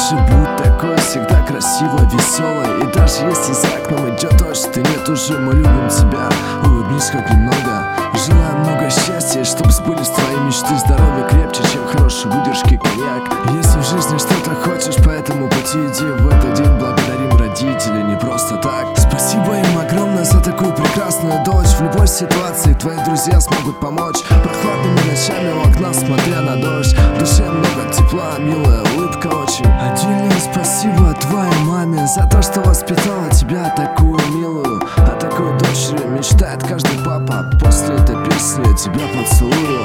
же будь такой, всегда красиво, веселой. И даже если за окном идет дождь, ты нет уже, мы любим тебя. Улыбнись хоть немного. Желаю много счастья, чтоб сбылись твои мечты. Здоровье крепче, чем хорошей выдержки коньяк. Если в жизни что-то хочешь, по этому пути иди. В этот день благодарим родителей, не просто так. Спасибо им огромное за такую прекрасную дочь. В любой ситуации твои друзья смогут помочь. Прохладными ночами у окна, смотря на дождь. В душе много тепла, милая улыбка очень. Отдельное спасибо твоей маме за то, что воспитала тебя такую милую. О такой дочери мечтает каждый папа. После этой песни я тебя поцелую.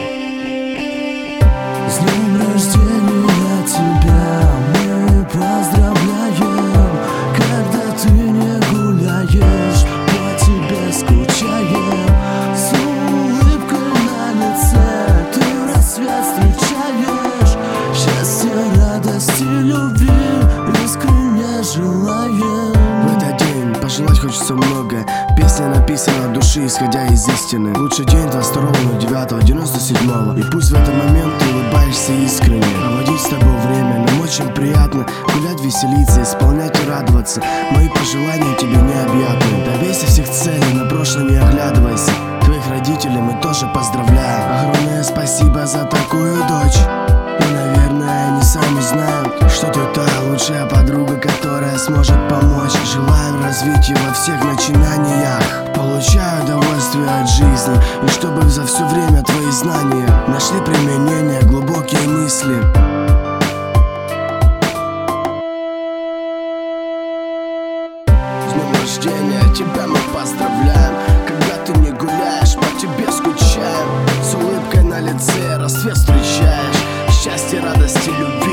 С днем рождения тебя мы поздравляем. Когда ты не гуляешь, по тебе скучаем. С улыбкой на лице ты рассвет встречаешь. Счастья, радости, любви искренне желаем. В этот день пожелать хочется много. Песня написана от души, исходя из истины. Лучший день 22.09.97. И пусть в этот момент ты улыбаешься искренне. Проводить с тобой время нам очень приятно. Гулять, веселиться, исполнять и радоваться. Мои пожелания тебе необъятны. Добейся всех целей, на прошлое не оглядывайся. Твоих родителей мы тоже поздравляем. Огромное спасибо за такую дочь. И, наверное, они сами знают, что ты та лучшая подруга, которая сможет помочь. Желаю развития во всех начинаниях. Получаю удовольствие от жизни. И чтобы за все время твои знания нашли применение, глубокие мысли. С днем рождения тебя мы поздравляем. Когда ты не гуляешь, по тебе скучаем. С улыбкой на лице рассвет встречаешь. Счастья, радости, любви